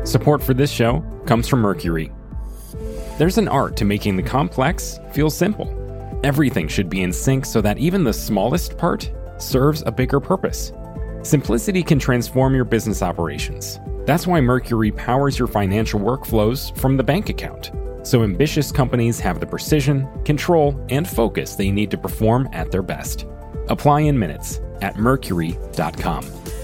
Support for this show comes from Mercury. There's an art to making the complex feel simple. Everything should be in sync so that even the smallest part serves a bigger purpose. Simplicity can transform your business operations. That's why Mercury powers your financial workflows from the bank account, so ambitious companies have the precision, control, and focus they need to perform at their best. Apply in minutes at mercury.com.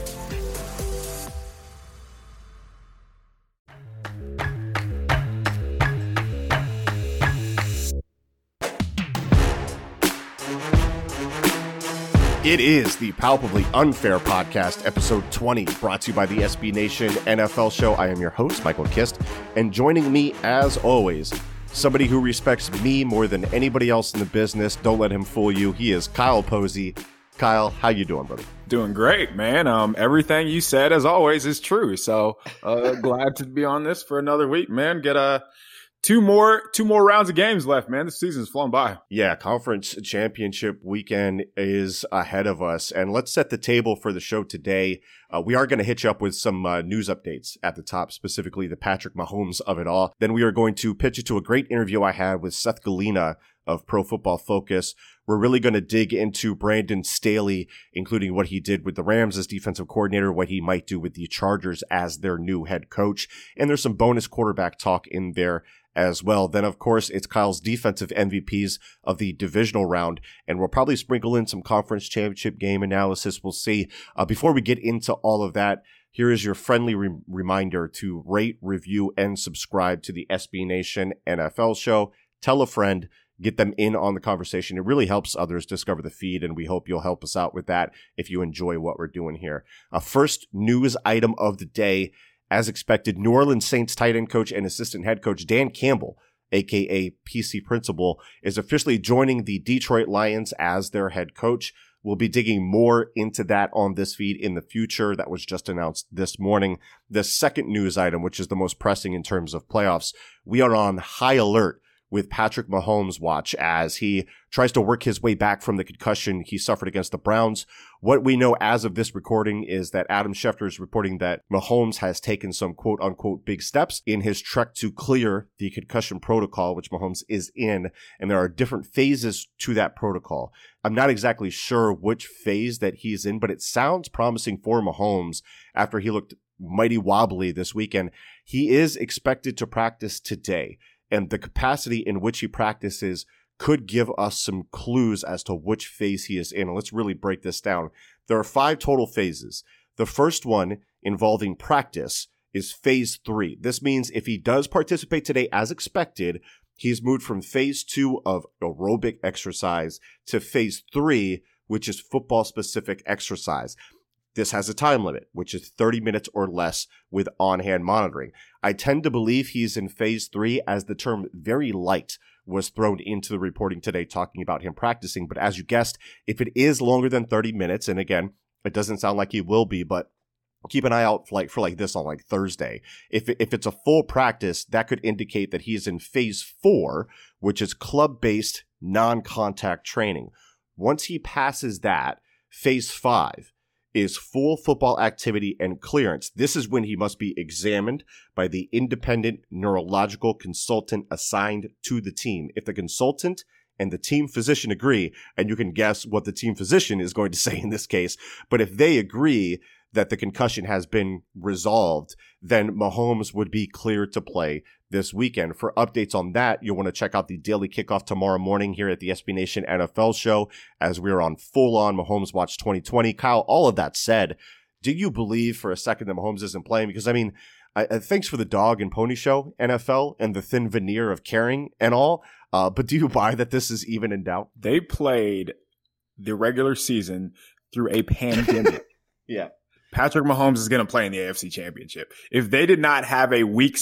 It is the Palpably Unfair Podcast, episode 20, brought to you by the SB Nation NFL Show. I am your host, Michael Kist, and joining me, as always, somebody who respects me more than anybody else in the business. Don't let him fool you. He is Kyle Posey. Kyle, how you doing, brother? Doing great, man. Everything you said, as always, is true. So glad to be on this for another week, man. Get two more rounds of games left, man. The season's flown by. Yeah, conference championship weekend is ahead of us. And let's set the table for the show today. We are going to hit you up with some news updates at the top, specifically the Patrick Mahomes of it all. Then we are going to pitch you to a great interview I had with Seth Galina of Pro Football Focus. We're really going to dig into Brandon Staley, including what he did with the Rams as defensive coordinator, what he might do with the Chargers as their new head coach. And there's some bonus quarterback talk in there as well. Then, of course, it's Kyle's defensive MVPs of the divisional round, and we'll probably sprinkle in some conference championship game analysis. We'll see. Before we get into all of that, here is your friendly reminder to rate, review, and subscribe to the SB Nation NFL Show. Tell a friend. Get them in on the conversation. It really helps others discover the feed, and we hope you'll help us out with that if you enjoy what we're doing here. First news item of the day. As expected, New Orleans Saints tight end coach and assistant head coach Dan Campbell, a.k.a. PC Principal, is officially joining the Detroit Lions as their head coach. We'll be digging more into that on this feed in the future. That was just announced this morning. The second news item, which is the most pressing in terms of playoffs, we are on high alert with Patrick Mahomes' watch as he tries to work his way back from the concussion he suffered against the Browns. What we know as of this recording is that Adam Schefter is reporting that Mahomes has taken some quote-unquote big steps in his trek to clear the concussion protocol, which Mahomes is in, and there are different phases to that protocol. I'm not exactly sure which phase that he's in, but it sounds promising for Mahomes after he looked mighty wobbly this weekend. He is expected to practice today, and the capacity in which he practices could give us some clues as to which phase he is in. And let's really break this down. There are 5 total phases. The first one, involving practice, is phase 3. This means if he does participate today as expected, he's moved from phase 2 of aerobic exercise to phase 3, which is football-specific exercise. This has a time limit, which is 30 minutes or less with on-hand monitoring. I tend to believe he's in phase 3 as the term very light was thrown into the reporting today talking about him practicing. But as you guessed, if it is longer than 30 minutes, and again, it doesn't sound like he will be, but keep an eye out for like this on like Thursday. If it's a full practice, that could indicate that he's in phase 4, which is club-based non-contact training. Once he passes that, phase 5 is full football activity and clearance. This is when he must be examined by the independent neurological consultant assigned to the team. If the consultant and the team physician agree, and you can guess what the team physician is going to say in this case, but if they agree that the concussion has been resolved, then Mahomes would be cleared to play this weekend. For updates on that, you'll want to check out the daily kickoff tomorrow morning here at the SB Nation NFL Show as we're on full-on Mahomes Watch 2020. Kyle, all of that said, do you believe for a second that Mahomes isn't playing? Because, I mean, thanks for the dog and pony show, NFL, and the thin veneer of caring and all, but do you buy that this is even in doubt? They played the regular season through a pandemic. Yeah. Patrick Mahomes is going to play in the AFC Championship. If they did not have a Week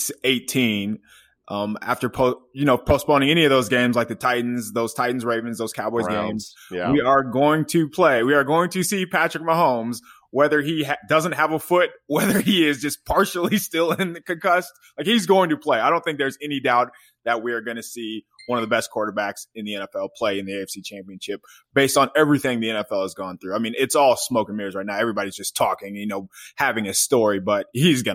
18 after postponing any of those games, like the Titans, those Titans, Ravens, those Cowboys games, we are going to play. We are going to see Patrick Mahomes, whether he doesn't have a foot, whether he is just partially still in the concussed, like he's going to play. I don't think there's any doubt that we are going to see one of the best quarterbacks in the NFL play in the AFC Championship based on everything the NFL has gone through. I mean, it's all smoke and mirrors right now. Everybody's just talking, having a story, but he's going to play.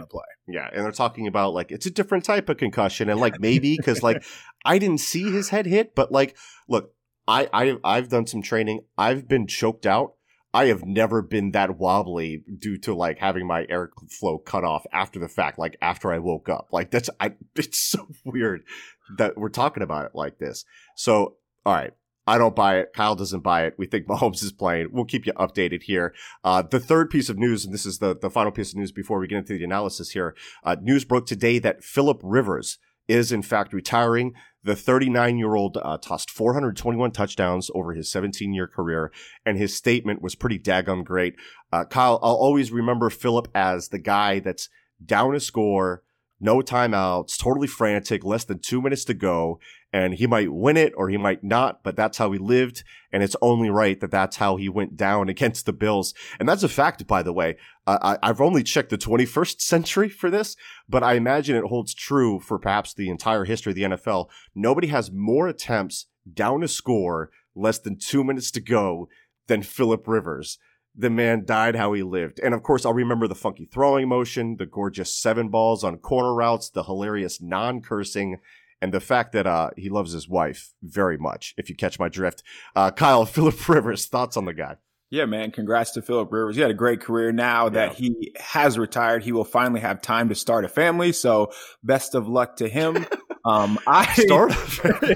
Yeah, and they're talking about, like, it's a different type of concussion, and, like, maybe because, like, I didn't see his head hit, but, like, look, I've done some training. I've been choked out. I have never been that wobbly due to, like, having my airflow cut off after the fact, like, after I woke up. Like, it's so weird that we're talking about it like this. So, all right. I don't buy it. Kyle doesn't buy it. We think Mahomes is playing. We'll keep you updated here. The third piece of news, and this is the final piece of news before we get into the analysis here. News broke today that Philip Rivers is in fact retiring. The 39-year-old tossed 421 touchdowns over his 17-year career, and his statement was pretty daggum great. Kyle, I'll always remember Philip as the guy that's down a score, no timeouts, totally frantic, less than 2 minutes to go, and he might win it or he might not, but that's how he lived, and it's only right that that's how he went down against the Bills. And that's a fact, by the way. I've only checked the 21st century for this, but I imagine it holds true for perhaps the entire history of the NFL. Nobody has more attempts down a score, less than 2 minutes to go, than Philip Rivers. The man died how he lived. And of course, I'll remember the funky throwing motion, the gorgeous 7 balls on corner routes, the hilarious non-cursing, and the fact that he loves his wife very much, if you catch my drift. Kyle, Philip Rivers, thoughts on the guy? Yeah, man. Congrats to Philip Rivers. He had a great career. Now that he has retired, he will finally have time to start a family. So best of luck to him. Start a family.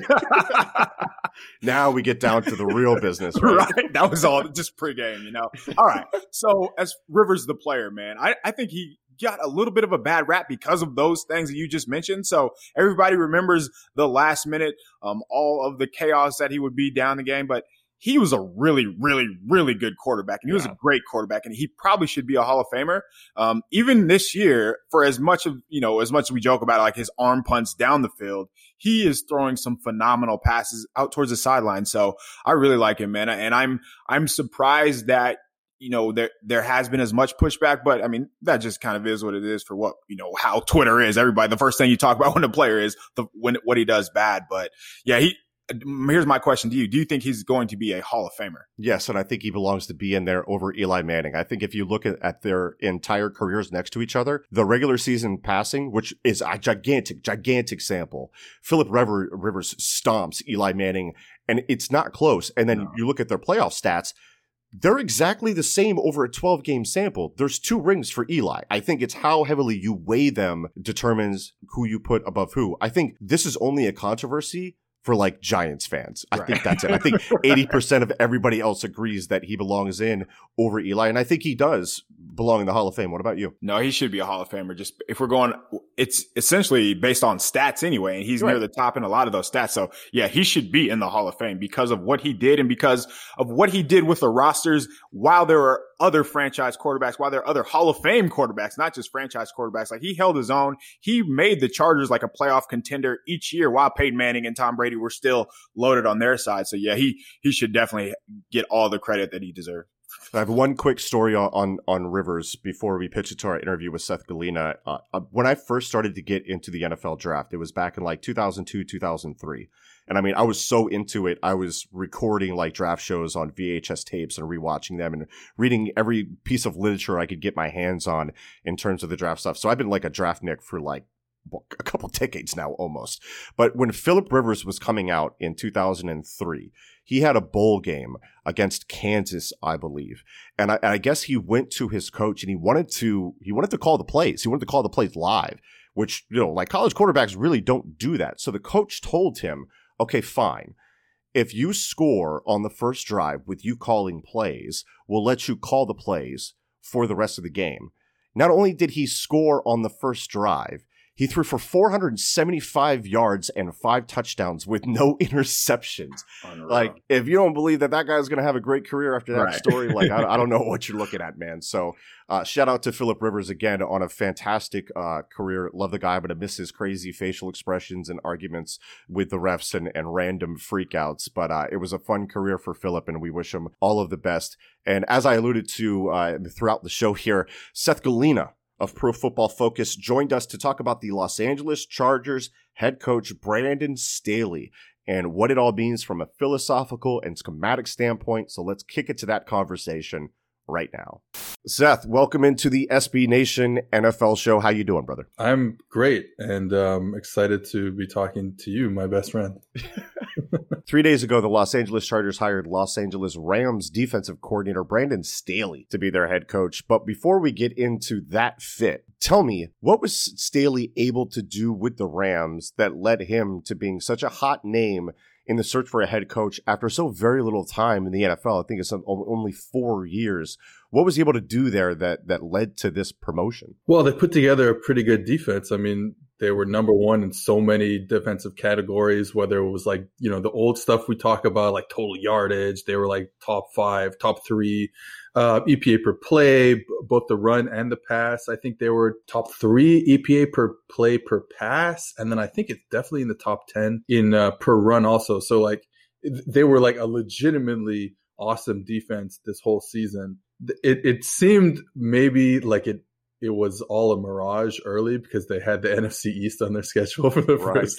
Now we get down to the real business, right? Right. That was all just pregame, you know? All right. So as Rivers, the player, man, I think he got a little bit of a bad rap because of those things that you just mentioned. So everybody remembers the last minute, all of the chaos that he would be down the game, but he was a really, really, really good quarterback, and he was a great quarterback, and he probably should be a Hall of Famer. Even this year, for as much as we joke about like his arm punts down the field, he is throwing some phenomenal passes out towards the sideline. So I really like him, man. And I'm surprised that, you know, there has been as much pushback, but I mean, that just kind of is what it is for what, you know, how Twitter is. Everybody, the first thing you talk about when a player is what he does bad. But yeah, here's my question to you. Do you think he's going to be a Hall of Famer? Yes, and I think he belongs to be in there over Eli Manning. I think if you look at their entire careers next to each other, the regular season passing, which is a gigantic sample, Philip Rivers stomps Eli Manning, and it's not close. And then you look at their playoff stats, they're exactly the same over a 12-game sample. There's 2 rings for Eli. I think it's how heavily you weigh them determines who you put above who. I think this is only a controversy for like Giants fans. I think that's it. I think 80% of everybody else agrees that he belongs in over Eli. And I think he does belong in the Hall of Fame. What about you? No, he should be a Hall of Famer. Just if we're going, it's essentially based on stats anyway. And he's near the top in a lot of those stats. So yeah, he should be in the Hall of Fame because of what he did and because of what he did with the rosters while there were other franchise quarterbacks, while there are other Hall of Fame quarterbacks, not just franchise quarterbacks. Like he held his own. He made the Chargers like a playoff contender each year while Peyton Manning and Tom Brady were still loaded on their side. So yeah, he should definitely get all the credit that he deserves. I have one quick story on Rivers before we pitch it to our interview with Seth Galina. When I first started to get into the NFL draft, it was back in like 2002, 2003. And I mean, I was so into it. I was recording like draft shows on VHS tapes and rewatching them and reading every piece of literature I could get my hands on in terms of the draft stuff. So I've been like a draftnik for like a couple decades now almost. But when Philip Rivers was coming out in 2003, he had a bowl game against Kansas, I believe. And I guess he went to his coach and he wanted to call the plays. He wanted to call the plays live, which, you know, like college quarterbacks really don't do that. So the coach told him, okay, fine. If you score on the first drive with you calling plays, we'll let you call the plays for the rest of the game. Not only did he score on the first drive, he threw for 475 yards and 5 touchdowns with no interceptions. Like, if you don't believe that guy's going to have a great career after that story, like, I don't know what you're looking at, man. So shout out to Philip Rivers again on a fantastic career. Love the guy, but I miss his crazy facial expressions and arguments with the refs and random freakouts. But it was a fun career for Philip, and we wish him all of the best. And as I alluded to throughout the show here, Seth Galina of Pro Football Focus joined us to talk about the Los Angeles Chargers head coach Brandon Staley and what it all means from a philosophical and schematic standpoint. So let's kick it to that conversation right now. Seth, welcome into the SB Nation NFL show. How you doing, brother? I'm great and excited to be talking to you, my best friend. 3 days ago, the Los Angeles Chargers hired Los Angeles Rams defensive coordinator Brandon Staley to be their head coach. But before we get into that fit, tell me, what was Staley able to do with the Rams that led him to being such a hot name in the search for a head coach after so very little time in the NFL? I think it's only 4 years. What was he able to do there that led to this promotion? Well, they put together a pretty good defense. I mean, they were number one in so many defensive categories, whether it was like, the old stuff we talk about, like total yardage. They were like top 5, top 3, EPA per play, both the run and the pass. I think they were top 3 EPA per play per pass. And then I think it's definitely in the top 10 in per run also. So like they were like a legitimately awesome defense this whole season. It seemed maybe like it was all a mirage early because they had the NFC East on their schedule for the first,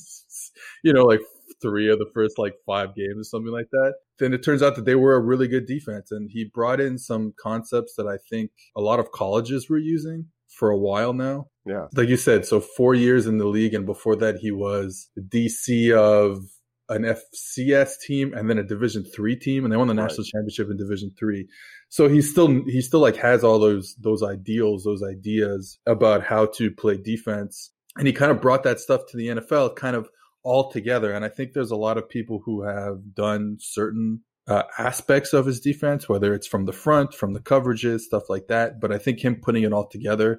like 3 of the first 5 games or something like that. Then it turns out that they were a really good defense, and he brought in some concepts that I think a lot of colleges were using for a while now. Yeah. Like you said, so 4 years in the league, and before that he was the DC of an FCS team and then a Division 3 team, and they won the national championship in Division 3. So he still like has all those ideals, those ideas about how to play defense. And he kind of brought that stuff to the NFL kind of all together. And I think there's a lot of people who have done certain aspects of his defense, whether it's from the front, from the coverages, stuff like that. But I think him putting it all together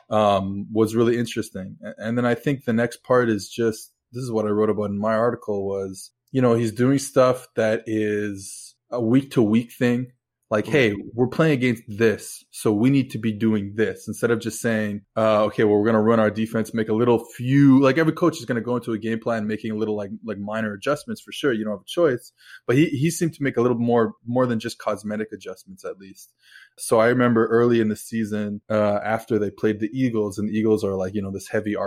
was really interesting. And then I think the next part is just, this is what I wrote about in my article was, he's doing stuff that is a week-to-week thing. Like, hey, we're playing against this, so we need to be doing this. Instead of just saying, okay, well, we're going to run our defense, make a little few, like every coach is going to go into a game plan making a little like minor adjustments for sure. You don't have a choice. But he seemed to make a little more than just cosmetic adjustments, at least. So I remember early in the season, after they played the Eagles, and the Eagles are like, this heavy,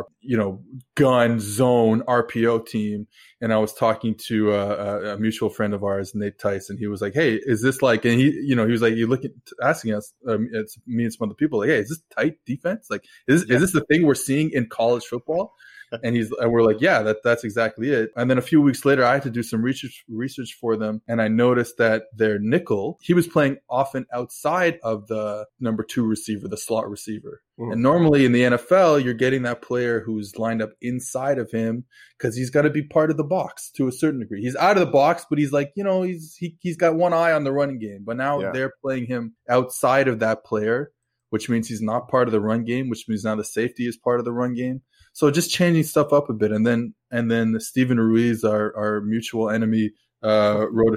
gun zone RPO team. And I was talking to a mutual friend of ours, Nate Tice, and he was like, hey, is this like, and he was like, asking us, it's me and some other people, like, hey, is this tight defense? Like, is this the thing we're seeing in college football? And we're like, yeah, that's exactly it. And then a few weeks later, I had to do some research for them. And I noticed that their nickel, he was playing often outside of the number 2 receiver, the slot receiver. And normally in the NFL, you're getting that player who's lined up inside of him because he's got to be part of the box to a certain degree. He's out of the box, but he's like, he's got one eye on the running game. But now they're playing him outside of that player, which means he's not part of the run game, which means now the safety is part of the run game. So just changing stuff up a bit. And then Steven Ruiz, our mutual enemy, wrote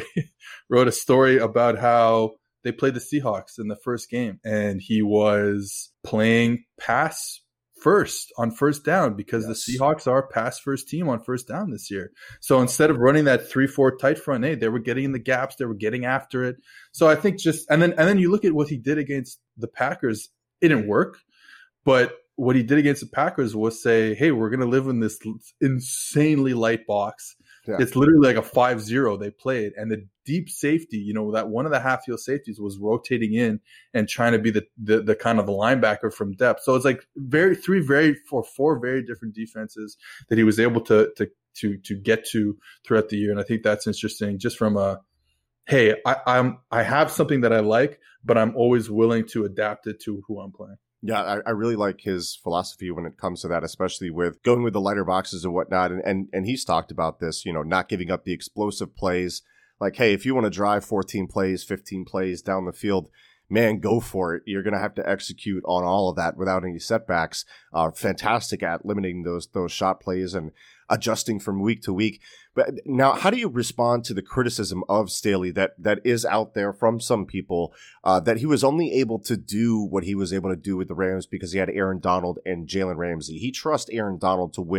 a story about how they played the Seahawks in the first game, and he was playing pass first on first down because the Seahawks are a pass first team on first down this year. So instead of running that 3-4 tight front eight, they were getting in the gaps, they were getting after it. So I think and then you look at what he did against the Packers, it didn't work, but what he did against the Packers was say, hey, we're going to live in this insanely light box. Yeah. It's literally like a 5-0 they played. And the deep safety, that one of the half field safeties was rotating in and trying to be the kind of the linebacker from depth. So it's like four very different defenses that he was able to get to throughout the year. And I think that's interesting just from hey, I have something that I like, but I'm always willing to adapt it to who I'm playing. Yeah, I really like his philosophy when it comes to that, especially with going with the lighter boxes and whatnot. And he's talked about this, not giving up the explosive plays. Like, hey, if you want to drive 14 plays, 15 plays down the field, man, go for it. You're going to have to execute on all of that without any setbacks. Fantastic at limiting those shot plays and adjusting from week to week. But now, how do you respond to the criticism of Staley that is out there from some people that he was only able to do what he was able to do with the Rams because he had Aaron Donald and Jalen Ramsey? He trusts Aaron Donald to win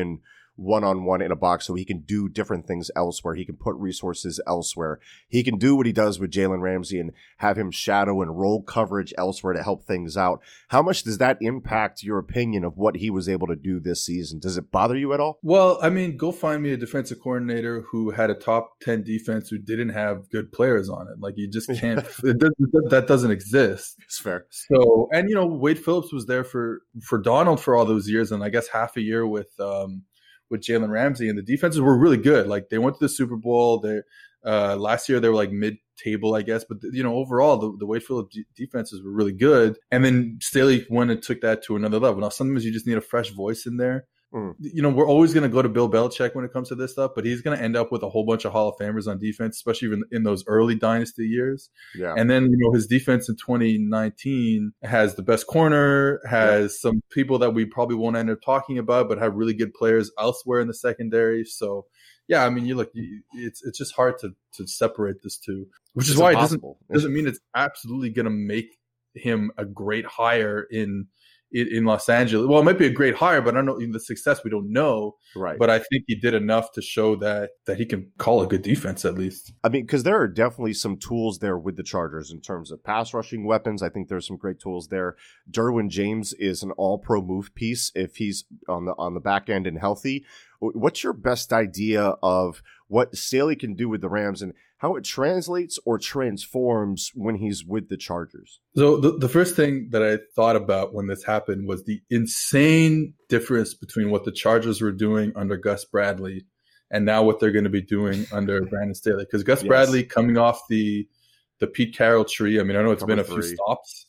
one-on-one in a box so he can do different things elsewhere. He can put resources elsewhere. He can do what he does with Jalen Ramsey and have him shadow and roll coverage elsewhere to help things out. How much does that impact your opinion of what he was able to do this season? Does it bother you at all? Well, I mean, go find me a defensive coordinator who had a top 10 defense who didn't have good players on it. Like, you just can't, that doesn't exist. It's fair. So, and Wade Phillips was there for Donald for all those years, and I guess half a year with Jalen Ramsey, and the defenses were really good. Like, they went to the Super Bowl. They last year they were like mid-table, I guess. But overall, the Wade Phillips defenses were really good. And then Staley went and took that to another level. Now, sometimes you just need a fresh voice in there. We're always going to go to Bill Belichick when it comes to this stuff, but he's going to end up with a whole bunch of Hall of Famers on defense, especially even in those early dynasty years. Yeah. And then, his defense in 2019 has the best corner, has some people that we probably won't end up talking about, but have really good players elsewhere in the secondary. So, yeah, I mean, it's just hard to separate this two, which is why impossible. It doesn't mean it's absolutely going to make him a great hire in Los Angeles. Well, it might be a great hire, but I don't know the success. We don't know. Right. But I think he did enough to show that he can call a good defense at least. I mean, because there are definitely some tools there with the Chargers in terms of pass rushing weapons. I think there's some great tools there. Derwin James is an all-pro move piece if he's on the back end and healthy. What's your best idea of what Staley can do with the Rams and how it translates or transforms when he's with the Chargers? So the first thing that I thought about when this happened was the insane difference between what the Chargers were doing under Gus Bradley and now what they're going to be doing under Brandon Staley. Because Gus Bradley coming off the Pete Carroll tree. I mean, I know it's been a few stops,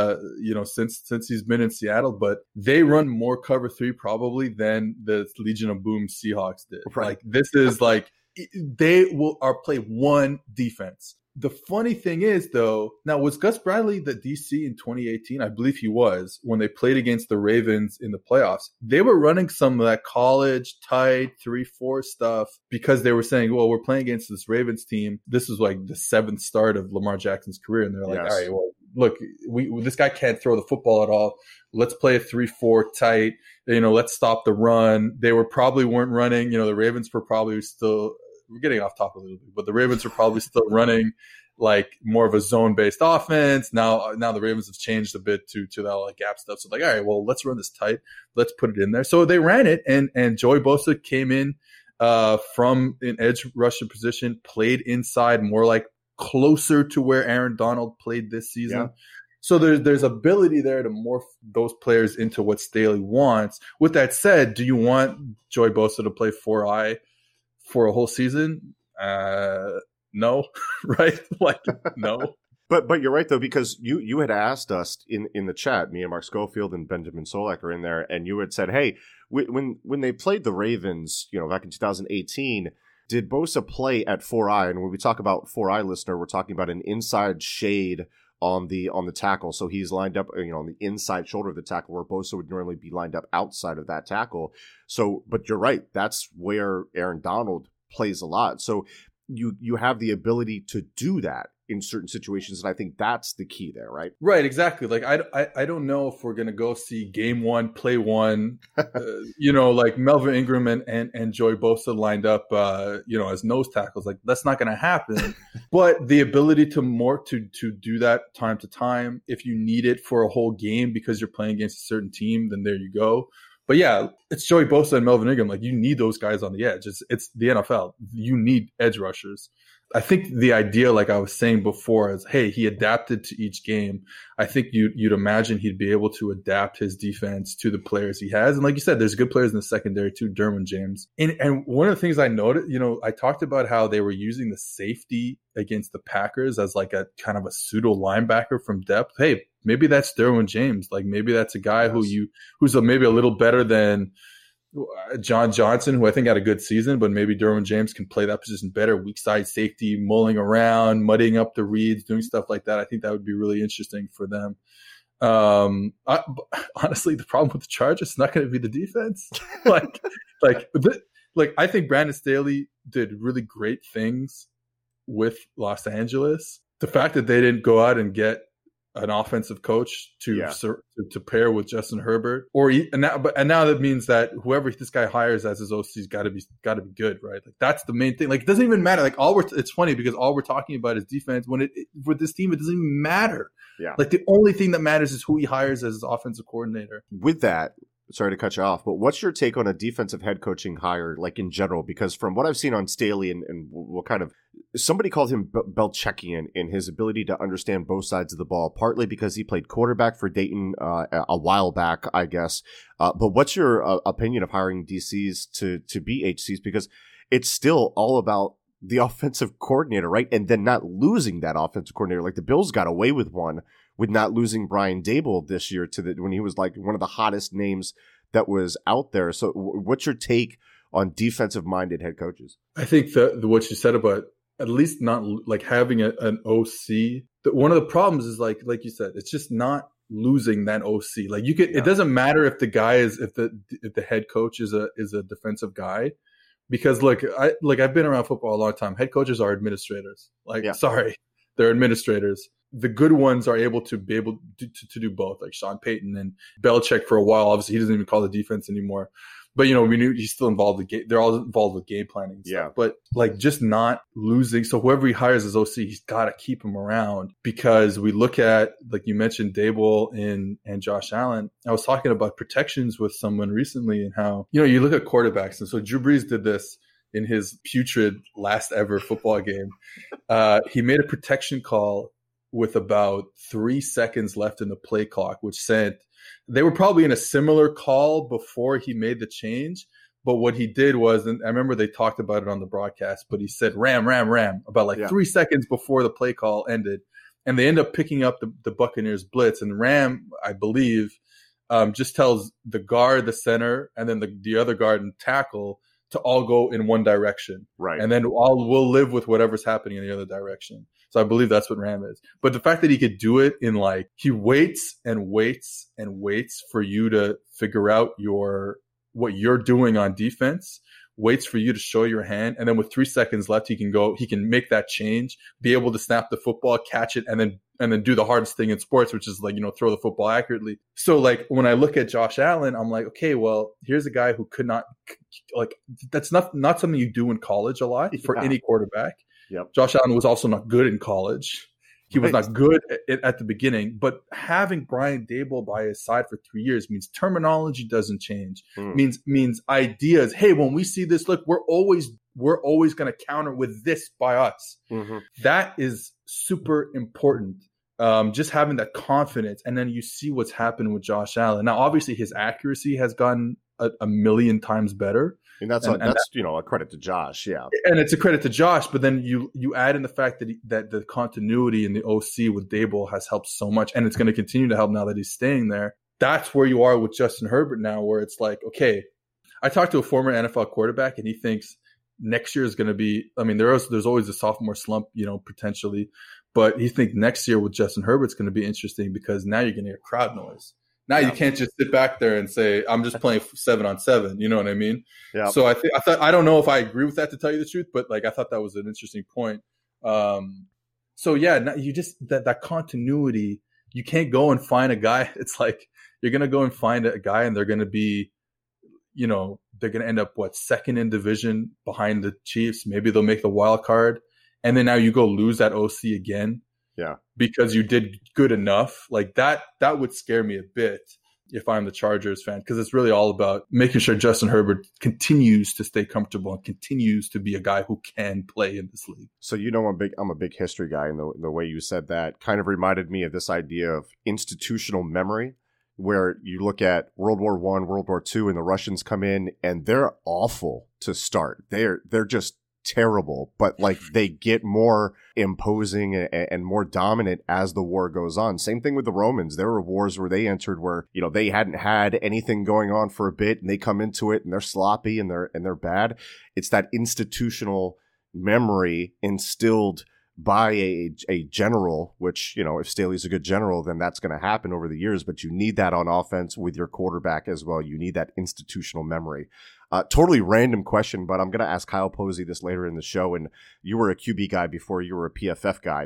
since he's been in Seattle, but they run more cover 3 probably than the Legion of Boom Seahawks did. Right. Like, this is like, they are play one defense. The funny thing is, though, now was Gus Bradley the DC in 2018? I believe he was when they played against the Ravens in the playoffs. They were running some of that college tight 3-4 stuff because they were saying, well, we're playing against this Ravens team. This is like the 7th start of Lamar Jackson's career. And they're like, all right, well, look, this guy can't throw the football at all. Let's play a 3-4 tight. Let's stop the run. They weren't running. The Ravens were probably still – we're getting off topic a little bit, but the Ravens are probably still running like more of a zone-based offense. Now the Ravens have changed a bit to that like gap stuff. So like, all right, well, let's run this tight. Let's put it in there. So they ran it, and Joey Bosa came in from an edge rusher position, played inside more like closer to where Aaron Donald played this season. Yeah. So there's ability there to morph those players into what Staley wants. With that said, do you want Joey Bosa to play 4-eye for a whole season? No, right? Like, no. But you're right, though, because you had asked us in the chat, me and Mark Schofield and Benjamin Solak are in there, and you had said, hey, when they played the Ravens, back in 2018, did Bosa play at 4-eye? And when we talk about 4-eye, listener, we're talking about an inside shade on the tackle. So he's lined up, on the inside shoulder of the tackle, where Bosa would normally be lined up outside of that tackle. So, but you're right, that's where Aaron Donald plays a lot. So you have the ability to do that in certain situations, and I think that's the key there, right? Right, exactly. Like I don't know if we're gonna go see game 1, play 1, like Melvin Ingram and Joey Bosa lined up, as nose tackles. Like, that's not gonna happen. But the ability to do that time to time, if you need it for a whole game because you're playing against a certain team, then there you go. But yeah, it's Joey Bosa and Melvin Ingram. Like, you need those guys on the edge. It's the NFL. You need edge rushers. I think the idea, like I was saying before, is, hey, he adapted to each game. I think you'd imagine he'd be able to adapt his defense to the players he has. And like you said, there's good players in the secondary too, Derwin James. And one of the things I noted, I talked about how they were using the safety against the Packers as like a kind of a pseudo linebacker from depth. Hey, maybe that's Derwin James. Like, maybe that's a guy who's maybe a little better than John Johnson, who I think had a good season, but maybe Derwin James can play that position better. Weak side safety, mulling around, muddying up the reads, doing stuff like that. I think that would be really interesting for them. Honestly, the problem with the Chargers is not going to be the defense. I think Brandon Staley did really great things with Los Angeles. The fact that they didn't go out and get an offensive coach to pair with Justin Herbert, and now that means that whoever this guy hires as his OC's got to be good, right? Like that's the main thing. Like it doesn't even matter. Like it's funny because all we're talking about is defense. When with this team, it doesn't even matter. Yeah. Like the only thing that matters is who he hires as his offensive coordinator. With that, sorry to cut you off, but what's your take on a defensive head coaching hire, like in general? Because from what I've seen on Staley and what kind of somebody called him Belichickian in his ability to understand both sides of the ball, partly because he played quarterback for Dayton a while back, I guess. But what's your opinion of hiring DCs to be HCs? Because it's still all about the offensive coordinator, right? And then not losing that offensive coordinator. Like the Bills got away with one with not losing Brian Daboll this year when he was like one of the hottest names that was out there. So what's your take on defensive-minded head coaches? I think that what you said about at least not like having an OC, one of the problems is like you said, it's just not losing that OC. Like you could, It doesn't matter if the guy is if the head coach is a defensive guy, because I've been around football a long time. Head coaches are administrators. Sorry, they're administrators. The good ones are able to do both, like Sean Payton and Belichick for a while. Obviously, he doesn't even call the defense anymore. But, we knew he's still involved with they're all involved with game planning and stuff. But, just not losing. So whoever he hires as OC, he's got to keep him around, because we look at, like you mentioned, Daboll and Josh Allen. I was talking about protections with someone recently and how, you look at quarterbacks. And so Drew Brees did this in his putrid last ever football game. He made a protection call with about 3 seconds left in the play clock, which said they were probably in a similar call before he made the change. But what he did was, and I remember they talked about it on the broadcast, but he said ram about 3 seconds before the play call ended. And they end up picking up the Buccaneers blitz, and Ram, I believe, just tells the guard, the center, and then the other guard and tackle to all go in one direction. Right. And then we'll live with whatever's happening in the other direction. So I believe that's what Ram is. But the fact that he could do it in he waits and waits and waits for you to figure out what you're doing on defense, waits for you to show your hand. And then with 3 seconds left, he can make that change, be able to snap the football, catch it, and then do the hardest thing in sports, which is throw the football accurately. So when I look at Josh Allen, I'm like, okay, well, here's a guy who could not, that's not something you do in college a lot for any quarterback. Yep. Josh Allen was also not good in college. He was not good at the beginning, but having Brian Daboll by his side for 3 years means terminology doesn't change. Means ideas. Hey, when we see this, look, we're always going to counter with this by us. Mm-hmm. That is super important. Just having that confidence, and then you see what's happened with Josh Allen. Now, obviously, his accuracy has gotten a million times better. And that's a credit to Josh, yeah. And it's a credit to Josh, but then you add in the fact that the continuity in the OC with Daboll has helped so much, and it's going to continue to help now that he's staying there. That's where you are with Justin Herbert now, where it's like, okay, I talked to a former NFL quarterback, and he thinks next year is going to be, there's always a sophomore slump, potentially, but he thinks next year with Justin Herbert's going to be interesting because now you're going to get crowd noise. Now you can't just sit back there and say, I'm just playing 7-on-7. You know what I mean? Yeah. So I don't know if I agree with that, to tell you the truth, but I thought that was an interesting point. So yeah, now you just, that continuity, you can't go and find a guy. It's like, you're going to go and find a guy and they're going to be, they're going to end up second in division behind the Chiefs. Maybe they'll make the wild card. And then now you go lose that OC again. Yeah, because you did good enough. That would scare me a bit if I'm the Chargers fan, because it's really all about making sure Justin Herbert continues to stay comfortable and continues to be a guy who can play in this league. So I'm a big history guy, and the way you said that kind of reminded me of this idea of institutional memory, where you look at World War I, World War II, and the Russians come in and they're awful to start. They're just terrible, but they get more imposing and more dominant as the war goes on. Same thing with the Romans. There were wars where they entered where they hadn't had anything going on for a bit, and they come into it and they're sloppy and they're bad. It's that institutional memory instilled by a general, which if Staley's a good general, then that's going to happen over the years. But you need that on offense with your quarterback as well. You need that institutional memory. Totally random question, but I'm going to ask Kyle Posey this later in the show. And you were a QB guy before you were a PFF guy.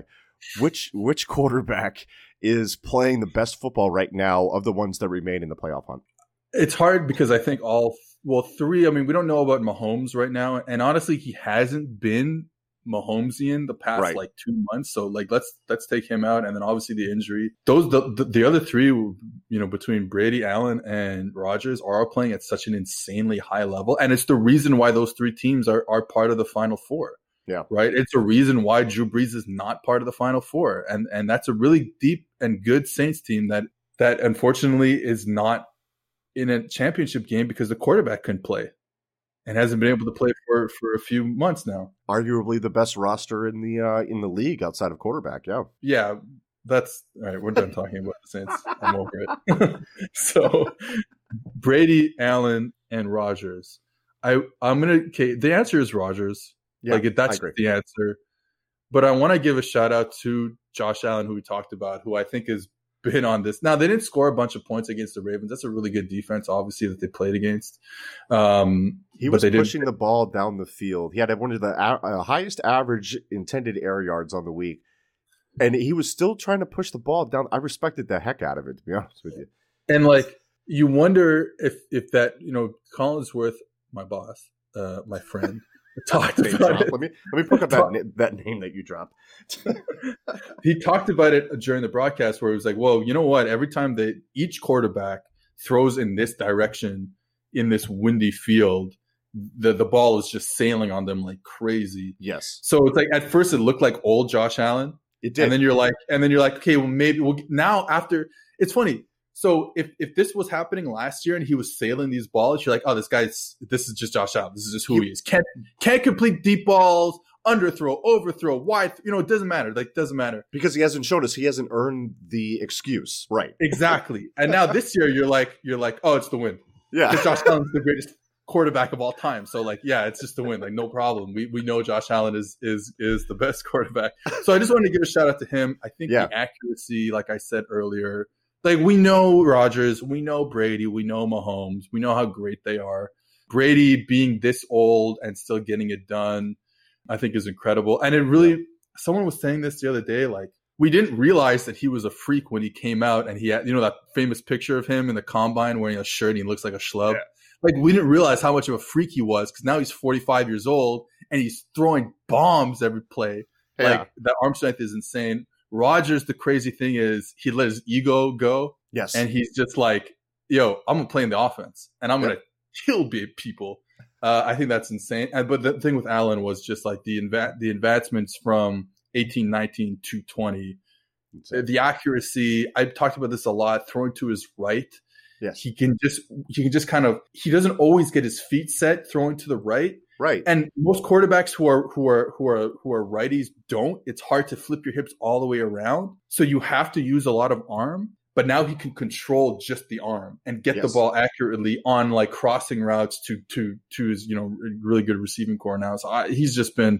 which quarterback is playing the best football right now of the ones that remain in the playoff hunt? It's hard because I think three. I mean, we don't know about Mahomes right now, and honestly, he hasn't been Mahomesian the past 2 months. So let's take him out, and then obviously the injury. The other three, between Brady, Allen, and Rodgers, are playing at such an insanely high level, and it's the reason why those three teams are part of the Final Four. Yeah, right. It's a reason why Drew Brees is not part of the Final Four, and that's a really deep and good Saints team that unfortunately is not in a championship game because the quarterback couldn't play and hasn't been able to play for a few months now. Arguably the best roster in the league outside of quarterback. Yeah, that's all right. We're done talking about the Saints. I'm over it. So Brady, Allen, and Rodgers. The answer is Rodgers. Yeah, that's the answer. But I want to give a shout out to Josh Allen, who we talked about, who I think has been on this. Now, they didn't score a bunch of points against the Ravens. That's a really good defense, obviously, that they played against. He was pushing the ball down the field. He had one of the highest average intended air yards on the week. And he was still trying to push the ball down. I respected the heck out of it, to be honest with you. And, you wonder if that, Collinsworth, my boss, my friend, talked about it. Let me pick up that name that you dropped. He talked about it during the broadcast where he was like, well, you know what? Every time each quarterback throws in this direction in this windy field, the ball is just sailing on them like crazy. Yes. So it's at first it looked like old Josh Allen. It did. And then you're like, okay, well, maybe now after it's funny. So if this was happening last year and he was sailing these balls, you're like, oh, this is just Josh Allen. This is just who he is. Can't complete deep balls, underthrow, overthrow, wide. It doesn't matter. Doesn't matter. Because he hasn't shown us. He hasn't earned the excuse. Right. Exactly. And now this year you're like, oh, it's the win. Yeah. Because Josh Allen's the greatest quarterback of all time. So it's just the win. No problem. We know Josh Allen is the best quarterback. So I just wanted to give a shout out to him. I think the accuracy, like I said earlier, we know Rodgers, we know Brady, we know Mahomes, we know how great they are. Brady being this old and still getting it done, I think is incredible. And it really, someone was saying this the other day, we didn't realize that he was a freak when he came out and he had, that famous picture of him in the combine wearing a shirt and he looks like a schlub. Yeah. We didn't realize how much of a freak he was because now he's 45 years old and he's throwing bombs every play. Yeah. That arm strength is insane. Rodgers, the crazy thing is he let his ego go. Yes. And he's just like, yo, I'm going to play in the offense and I'm going to kill people. I think that's insane. But the thing with Allen was just the advancements from 18-19 to 20. The accuracy, I talked about this a lot, throwing to his right. Yes. He can just kind of, he doesn't always get his feet set throwing to the right. Right. And most quarterbacks who are righties don't. It's hard to flip your hips all the way around. So you have to use a lot of arm. But now he can control just the arm and get the ball accurately on crossing routes to his really good receiving core now. So he's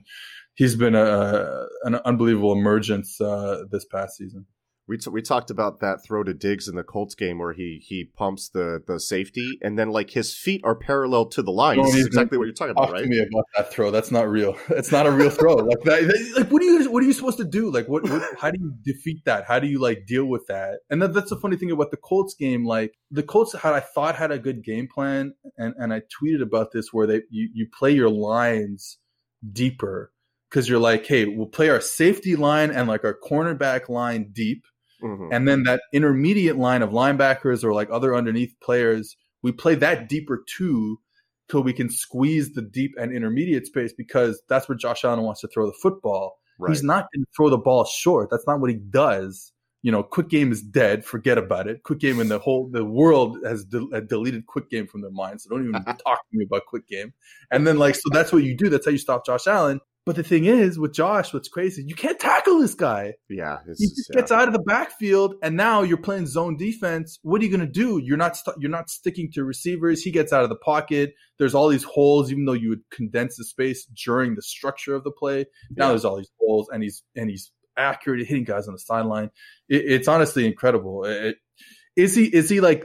been an unbelievable emergence this past season. We talked about that throw to Diggs in the Colts game where he pumps the safety and then his feet are parallel to the line. This is exactly what you're talking about, right? Talk to me about that throw. That's not real. It's not a real throw. What are you supposed to do? How do you defeat that? How do you deal with that? And that's the funny thing about the Colts game. The Colts had a good game plan, and I tweeted about this where you play your lines deeper because you're hey, we'll play our safety line and our cornerback line deep. Mm-hmm. And then that intermediate line of linebackers or other underneath players, we play that deeper too till we can squeeze the deep and intermediate space because that's where Josh Allen wants to throw the football. Right. He's not going to throw the ball short. That's not what he does. Quick game is dead. Forget about it. Quick game and the world has deleted quick game from their minds. So don't even talk to me about quick game. And then so that's what you do. That's how you stop Josh Allen. But the thing is, with Josh, what's crazy, you can't tackle this guy. Yeah. He just gets out of the backfield, and now you're playing zone defense. What are you going to do? You're not sticking to receivers. He gets out of the pocket. There's all these holes, even though you would condense the space during the structure of the play. Now there's all these holes, and he's accurate at hitting guys on the sideline. It's honestly incredible. Is he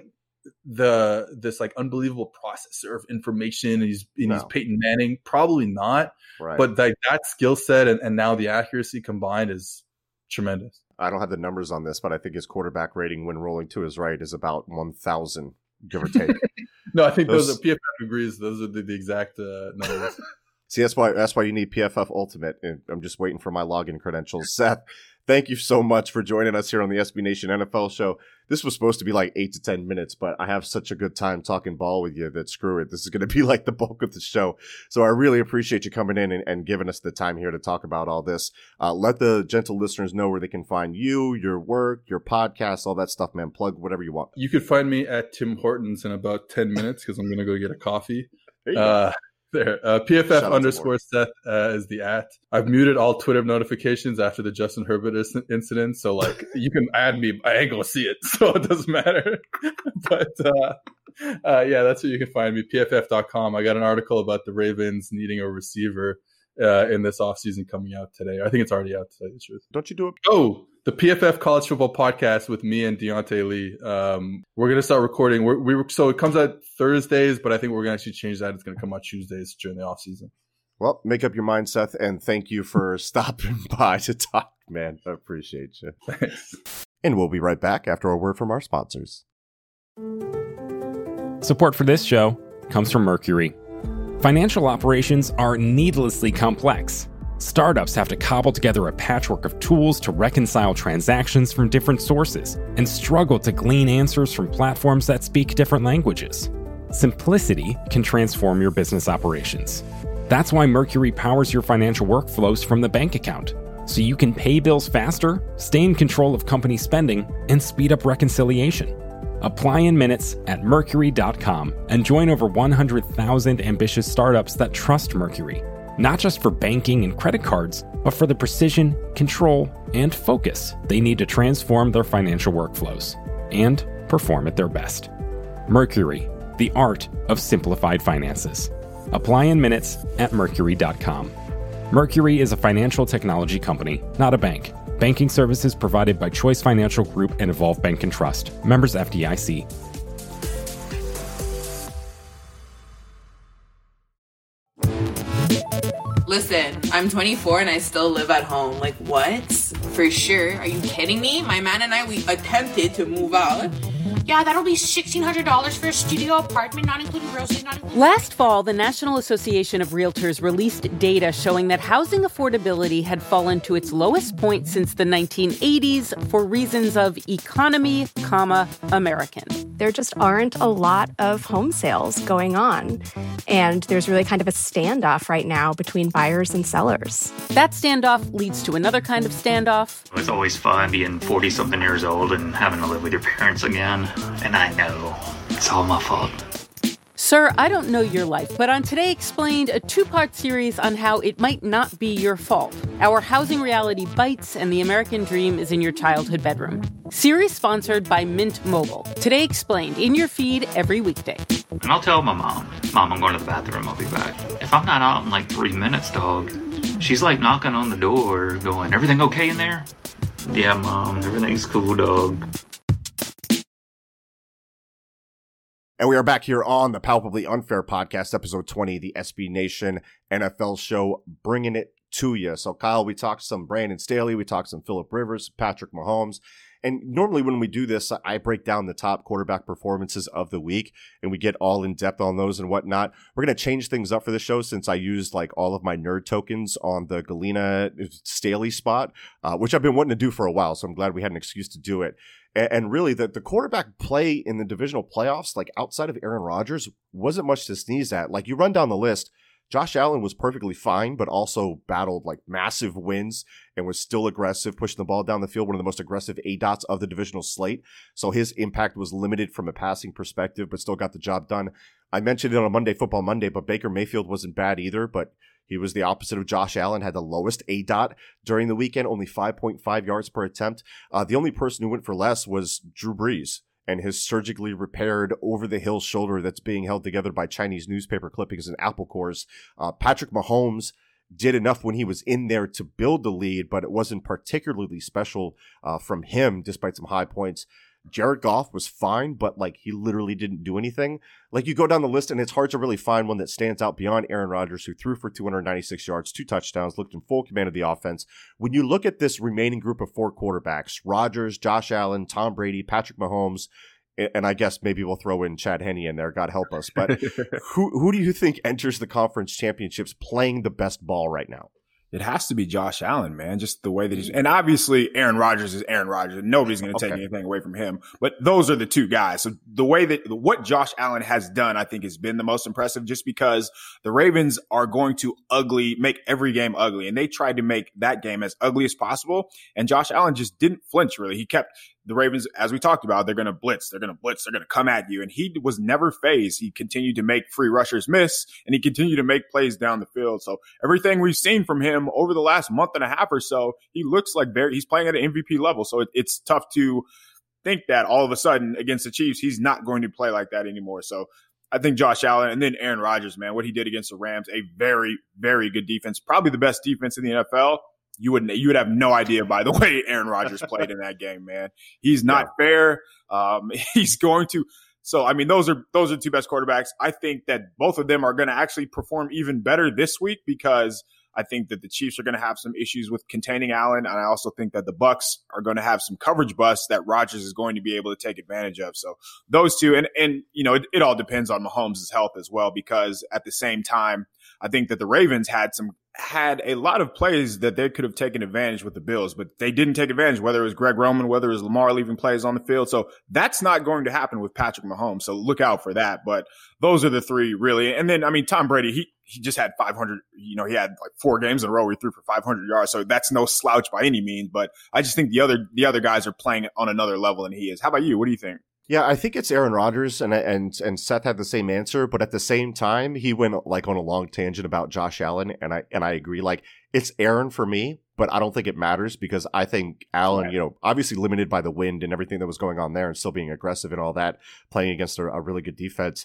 this unbelievable processor of information? He's Peyton Manning, probably not. Right. But that skill set and now the accuracy combined is tremendous. I don't have the numbers on this, but I think his quarterback rating when rolling to his right is about 1,000, give or take. No, I think those are PFF agrees. Those are the exact numbers. See, that's why you need PFF Ultimate. And I'm just waiting for my login credentials. Seth, thank you so much for joining us here on the SB Nation NFL show. This was supposed to be like 8 to 10 minutes, but I have such a good time talking ball with you that screw it. This is going to be like the bulk of the show. So I really appreciate you coming in and giving us the time here to talk about all this. Let the gentle listeners know where they can find you, your work, your podcast, all that stuff, man. Plug whatever you want. You could find me at Tim Hortons in about 10 minutes because I'm going to go get a coffee. There you go. There. PFF_Seth is the @. I've muted all Twitter notifications after the Justin Herbert incident. So, like, you can add me. I ain't going to see it. So it doesn't matter. But, yeah, that's where you can find me. PFF.com. I got an article about the Ravens needing a receiver in this offseason coming out today. I think it's already out, to tell you the truth. Don't you do it? Oh, the PFF College Football Podcast with me and Deontay Lee. We're going to start recording. So it comes out Thursdays, but I think we're going to actually change that. It's going to come out Tuesdays during the offseason. Well, make up your mind, Seth, and thank you for stopping by to talk, man. I appreciate you. Thanks. And we'll be right back after a word from our sponsors. Support for this show comes from Mercury. Financial operations are needlessly complex. Startups have to cobble together a patchwork of tools to reconcile transactions from different sources and struggle to glean answers from platforms that speak different languages. Simplicity can transform your business operations. That's why Mercury powers your financial workflows from the bank account, so you can pay bills faster, stay in control of company spending, and speed up reconciliation. Apply in minutes at Mercury.com and join over 100,000 ambitious startups that trust Mercury, not just for banking and credit cards, but for the precision, control, and focus they need to transform their financial workflows and perform at their best. Mercury, the art of simplified finances. Apply in minutes at Mercury.com. Mercury is a financial technology company, not a bank. Banking services provided by Choice Financial Group and Evolve Bank and Trust. Members FDIC. Listen, I'm 24 and I still live at home. Like, what? For sure. Are you kidding me? My man and I, we attempted to move out. Yeah, that'll be $1,600 for a studio apartment, not including groceries, not including... Last fall, the National Association of Realtors released data showing that housing affordability had fallen to its lowest point since the 1980s for reasons of economy, American. There just aren't a lot of home sales going on. And there's really kind of a standoff right now between buyers and sellers. That standoff leads to another kind of standoff. It's always fun being 40-something years old and having to live with your parents again. And I know it's all my fault. Sir, I don't know your life, but on Today Explained, a 2-part series on how it might not be your fault. Our housing reality bites and the American dream is in your childhood bedroom. Series sponsored by Mint Mobile. Today Explained, in your feed every weekday. And I'll tell my mom, I'm going to the bathroom, I'll be back. If I'm not out in like 3 minutes, dog, she's like knocking on the door going, everything okay in there? Yeah, Mom, everything's cool, dog. And we are back here on the Palpably Unfair Podcast, episode 20, the SB Nation NFL show, bringing it to you. So, Kyle, we talked some Brandon Staley, we talked some Phillip Rivers, Patrick Mahomes. And normally when we do this, I break down the top quarterback performances of the week, and we get all in depth on those and whatnot. We're going to change things up for the show since I used like all of my nerd tokens on the Galena Staley spot, which I've been wanting to do for a while. So I'm glad we had an excuse to do it. And really, the quarterback play in the divisional playoffs, like outside of Aaron Rodgers, wasn't much to sneeze at. Like, you run down the list, Josh Allen was perfectly fine, but also battled like massive wins and was still aggressive, pushing the ball down the field, one of the most aggressive ADOTs of the divisional slate. So his impact was limited from a passing perspective, but still got the job done. I mentioned it on Monday Football Monday, but Baker Mayfield wasn't bad either, but he was the opposite of Josh Allen, had the lowest ADOT during the weekend, only 5.5 yards per attempt. The only person who went for less was Drew Brees and his surgically repaired over-the-hill shoulder that's being held together by Chinese newspaper clippings and apple cores. Patrick Mahomes did enough when he was in there to build the lead, but it wasn't particularly special from him, despite some high points. Jared Goff was fine, but like he literally didn't do anything. Like you go down the list and it's hard to really find one that stands out beyond Aaron Rodgers, who threw for 296 yards, 2 touchdowns, looked in full command of the offense. When you look at this remaining group of 4 quarterbacks, Rodgers, Josh Allen, Tom Brady, Patrick Mahomes, and I guess maybe we'll throw in Chad Henne in there, God help us. But who do you think enters the conference championships playing the best ball right now? It has to be Josh Allen, man. Just the way that he's, and obviously Aaron Rodgers is Aaron Rodgers, and nobody's going to take anything away from him. But those are the two guys. So the way that what Josh Allen has done, I think, has been the most impressive. Just because the Ravens are going to make every game ugly, and they tried to make that game as ugly as possible. And Josh Allen just didn't flinch. Really, he kept. The Ravens, as we talked about, they're going to blitz. They're going to come at you. And he was never phased. He continued to make free rushers miss, and he continued to make plays down the field. So everything we've seen from him over the last month and a half or so, he looks like he's playing at an MVP level. So it's tough to think that all of a sudden against the Chiefs, he's not going to play like that anymore. So I think Josh Allen and then Aaron Rodgers, man, what he did against the Rams, a very, very good defense, probably the best defense in the NFL. You would have no idea, by the way, Aaron Rodgers played in that game, man. He's not fair. He's going to. So, I mean, those are the two best quarterbacks. I think that both of them are going to actually perform even better this week because I think that the Chiefs are going to have some issues with containing Allen. And I also think that the Bucs are going to have some coverage busts that Rodgers is going to be able to take advantage of. So those two, and you know, it all depends on Mahomes' health as well, because at the same time, I think that the Ravens had a lot of plays that they could have taken advantage with the Bills, but they didn't take advantage, whether it was Greg Roman, whether it was Lamar leaving plays on the field. So that's not going to happen with Patrick Mahomes. So look out for that. But those are the three really. And then, I mean, Tom Brady, he just had 500, you know, he had like 4 games in a row where he threw for 500 yards. So that's no slouch by any means, but I just think the other guys are playing on another level than he is. How about you? What do you think? Yeah, I think it's Aaron Rodgers, and Seth had the same answer, but at the same time, he went like on a long tangent about Josh Allen, and I agree. Like, it's Aaron for me, but I don't think it matters because I think Allen, you know, obviously limited by the wind and everything that was going on there, and still being aggressive and all that, playing against a really good defense.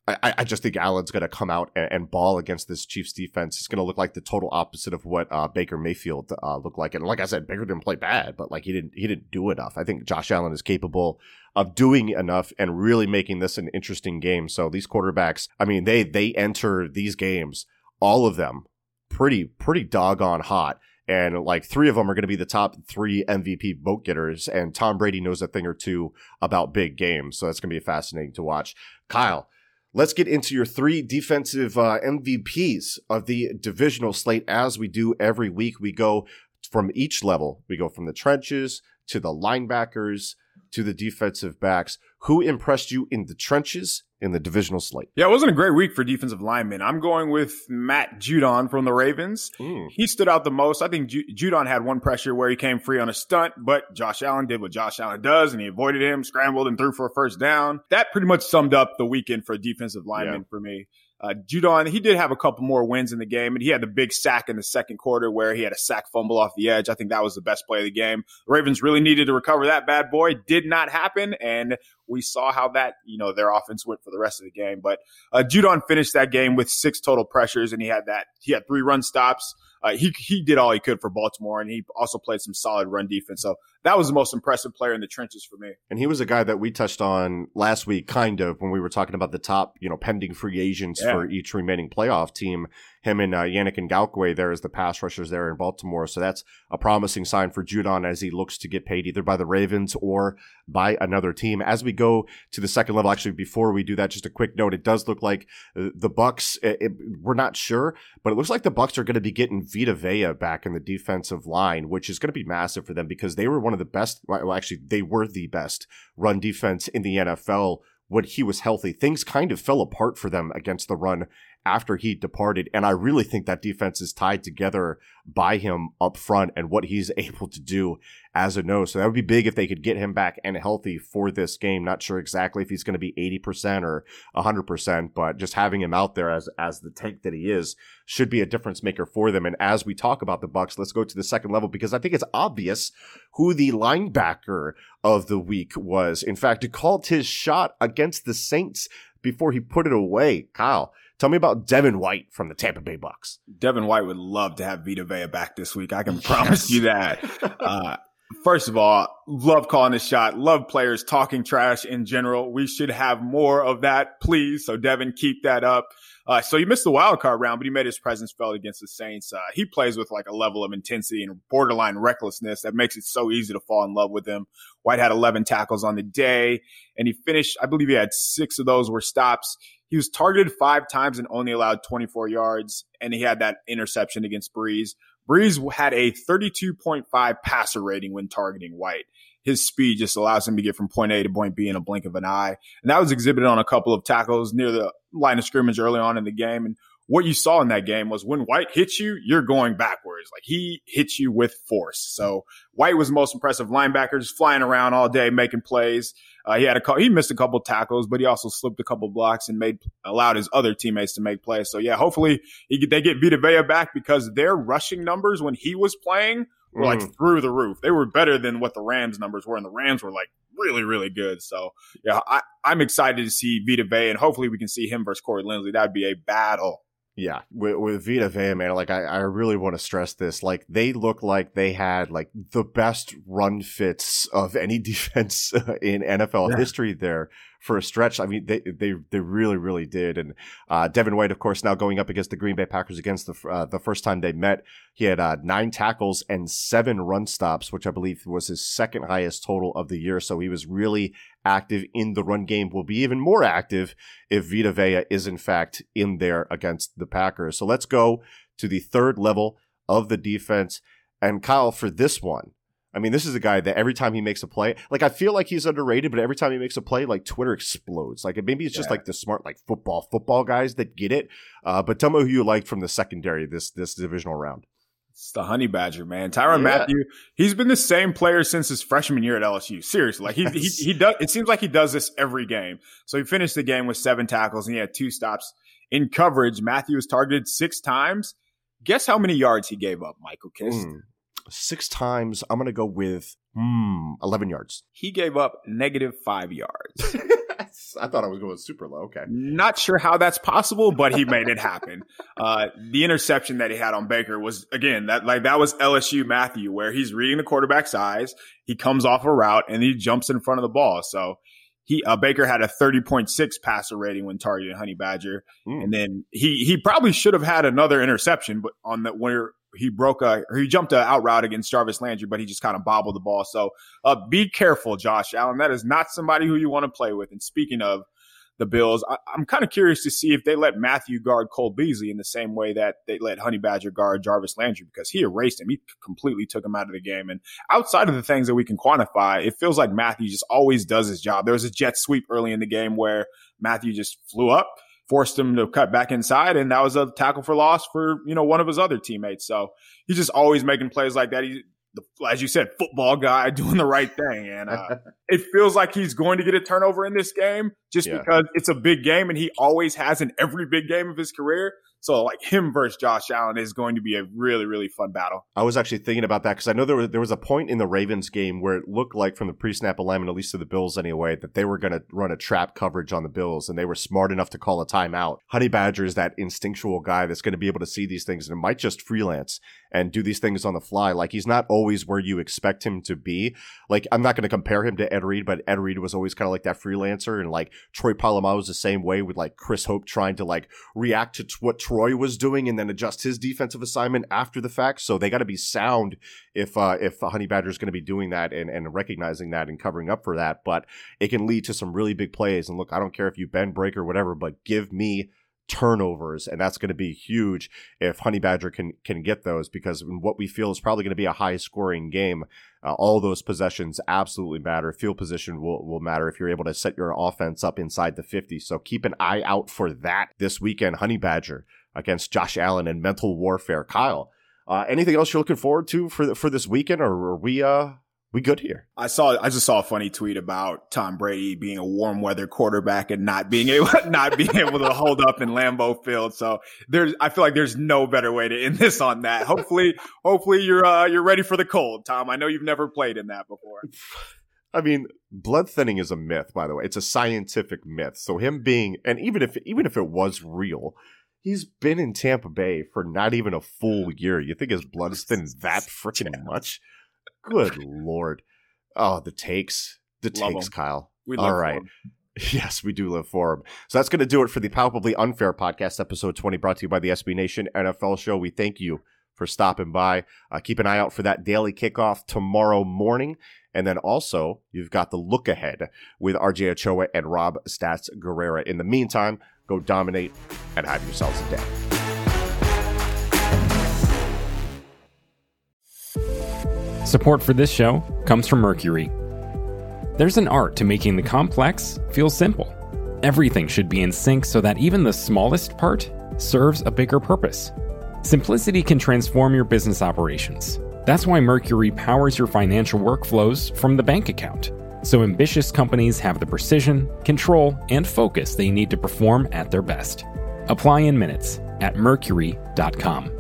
I just think Allen's going to come out and ball against this Chiefs defense. It's going to look like the total opposite of what Baker Mayfield looked like. And like I said, Baker didn't play bad, but like he didn't do enough. I think Josh Allen is capable of doing enough and really making this an interesting game. So these quarterbacks, I mean, they enter these games, all of them, pretty doggone hot. And like 3 of them are going to be the top 3 MVP vote getters. And Tom Brady knows a thing or two about big games. So that's going to be fascinating to watch. Kyle, let's get into your 3 defensive MVPs of the divisional slate. As we do every week, we go from each level. We go from the trenches to the linebackers to the defensive backs. Who impressed you in the trenches in the divisional slate? Yeah, it wasn't a great week for defensive linemen. I'm going with Matt Judon from the Ravens. He stood out the most. I think Judon had one pressure where he came free on a stunt, but Josh Allen did what Josh Allen does, and he avoided him, scrambled, and threw for a first down. That pretty much summed up the weekend for defensive linemen for me. Judon, he did have a couple more wins in the game, and he had the big sack in the second quarter where he had a sack fumble off the edge. I think that was the best play of the game. The Ravens really needed to recover that bad boy. Did not happen, and we saw how that, you know, their offense went for the rest of the game. But Judon finished that game with 6 total pressures, and he had 3 run stops. He did all he could for Baltimore, and he also played some solid run defense. So that was the most impressive player in the trenches for me. And he was a guy that we touched on last week, kind of, when we were talking about the top, you know, pending free agents for each remaining playoff team. Him and Yannick Ngakoue there as the pass rushers there in Baltimore. So that's a promising sign for Judon as he looks to get paid either by the Ravens or by another team. As we go to the second level, actually, before we do that, just a quick note. It does look like the Bucs, we're not sure, but it looks like the Bucs are going to be getting Vita Vea back in the defensive line, which is going to be massive for them because they were one of the best, well, actually, they were the best run defense in the NFL when he was healthy. Things kind of fell apart for them against the run after he departed. And I really think that defense is tied together by him up front and what he's able to do as a nose. So that would be big if they could get him back and healthy for this game. Not sure exactly if he's going to be 80% or 100%, but just having him out there as the tank that he is should be a difference maker for them. And as we talk about the Bucs, let's go to the second level because I think it's obvious who the linebacker of the week was. In fact, he called his shot against the Saints before he put it away. Kyle, tell me about Devin White from the Tampa Bay Bucs. Devin White would love to have Vita Vea back this week. I can promise you that. First of all, love calling a shot. Love players talking trash in general. We should have more of that, please. So Devin, keep that up. So he missed the wild card round, but he made his presence felt against the Saints. He plays with like a level of intensity and borderline recklessness that makes it so easy to fall in love with him. White had 11 tackles on the day, and he finished, I believe he had 6 of those were stops. He was targeted 5 times and only allowed 24 yards, and he had that interception against Breeze. Breeze had a 32.5 passer rating when targeting White. His speed just allows him to get from point A to point B in a blink of an eye. And that was exhibited on a couple of tackles near the line of scrimmage early on in the game. And what you saw in that game was when White hits you, you're going backwards. Like he hits you with force. So White was the most impressive linebacker, just flying around all day, making plays. He missed a couple tackles, but he also slipped a couple blocks and allowed his other teammates to make plays. So yeah, hopefully they get Vita Vea back, because their rushing numbers when he was playing were like through the roof. They were better than what the Rams numbers were, and the Rams were like really, really good. So yeah, I'm excited to see Vita Vea, and hopefully we can see him versus Corey Linsley. That would be a battle. Yeah, with Vita Vea, man, like I really want to stress this. Like they look like they had like the best run fits of any defense in NFL history there for a stretch. I mean, they really, really did. And Devin White, of course, now going up against the Green Bay Packers against the first time they met. He had 9 tackles and 7 run stops, which I believe was his second highest total of the year. So he was really active in the run game. Will be even more active if Vita Vea is in fact in there against the Packers. So let's go to the third level of the defense. And Kyle, for this one, I mean, this is a guy that every time he makes a play, like I feel like he's underrated, but every time he makes a play, like Twitter explodes. Like maybe it's just like the smart, like football guys that get it. But tell me who you liked from the secondary this divisional round. It's the Honey Badger, man. Tyrann Mathieu, he's been the same player since his freshman year at LSU. Seriously. Like he does, it seems like he does this every game. So he finished the game with 7 tackles and he had 2 stops. In coverage, Mathieu was targeted 6 times. Guess how many yards he gave up, Michael Kist? 6 times. I'm going to go with 11 yards. He gave up -5 yards. I thought I was going super low. Okay. Not sure how that's possible, but he made it happen. The interception that he had on Baker was, again, that was LSU Mathieu, where he's reading the quarterback's eyes. He comes off a route and he jumps in front of the ball. So Baker had a 30.6 passer rating when targeting Honey Badger. And then he probably should have had another interception, but on that where he jumped an out route against Jarvis Landry, but he just kind of bobbled the ball. So be careful, Josh Allen. That is not somebody who you want to play with. And speaking of the Bills, I'm kind of curious to see if they let Mathieu guard Cole Beasley in the same way that they let Honey Badger guard Jarvis Landry, because he erased him. He completely took him out of the game. And outside of the things that we can quantify, it feels like Mathieu just always does his job. There was a jet sweep early in the game where Mathieu just flew up, forced him to cut back inside, and that was a tackle for loss for, one of his other teammates. So he's just always making plays like that. He's, as you said, football guy doing the right thing. And it feels like he's going to get a turnover in this game just because it's a big game, and he always has in every big game of his career. So like him versus Josh Allen is going to be a really, really fun battle. I was actually thinking about that because I know there was a point in the Ravens game where it looked like from the pre-snap alignment, at least to the Bills anyway, that they were going to run a trap coverage on the Bills, and they were smart enough to call a timeout. Honey Badger is that instinctual guy that's going to be able to see these things, and it might just freelance and do these things on the fly. Like he's not always where you expect him to be. Like I'm not going to compare him to Ed Reed, but Ed Reed was always kind of like that freelancer, and like Troy Polamalu was the same way with like Chris Hope trying to like react to what Troy was doing and then adjust his defensive assignment after the fact. So they got to be sound if Honey Badger is going to be doing that and recognizing that and covering up for that. But it can lead to some really big plays. And look, I don't care if you bend, break, or whatever, but give me turnovers, and that's going to be huge if Honey Badger can get those, because what we feel is probably going to be a high scoring game, all those possessions absolutely matter. Field position will matter if you're able to set your offense up inside the 50. So keep an eye out for that this weekend. Honey Badger against Josh Allen and mental warfare. Kyle, anything else you're looking forward to for this weekend, or are we good here? I just saw a funny tweet about Tom Brady being a warm weather quarterback and not being able to hold up in Lambeau Field. So I feel like there's no better way to end this on that. Hopefully you're ready for the cold, Tom. I know you've never played in that before. I mean, blood thinning is a myth, by the way. It's a scientific myth. So him being, and even if it was real, he's been in Tampa Bay for not even a full year. You think his blood is thin that freaking much? Good Lord. Oh, the takes. Love 'em. Kyle. We love All right. Yes, we do live for him. So that's going to do it for the Palpably Unfair podcast, episode 20, brought to you by the SB Nation NFL show. We thank you for stopping by. Keep an eye out for that daily kickoff tomorrow morning. And then also, you've got the look ahead with RJ Ochoa and Rob Stats Guerrera. In the meantime, go dominate and have yourselves a day. Support for this show comes from Mercury. There's an art to making the complex feel simple. Everything should be in sync so that even the smallest part serves a bigger purpose. Simplicity can transform your business operations. That's why Mercury powers your financial workflows from the bank account, so ambitious companies have the precision, control, and focus they need to perform at their best. Apply in minutes at Mercury.com.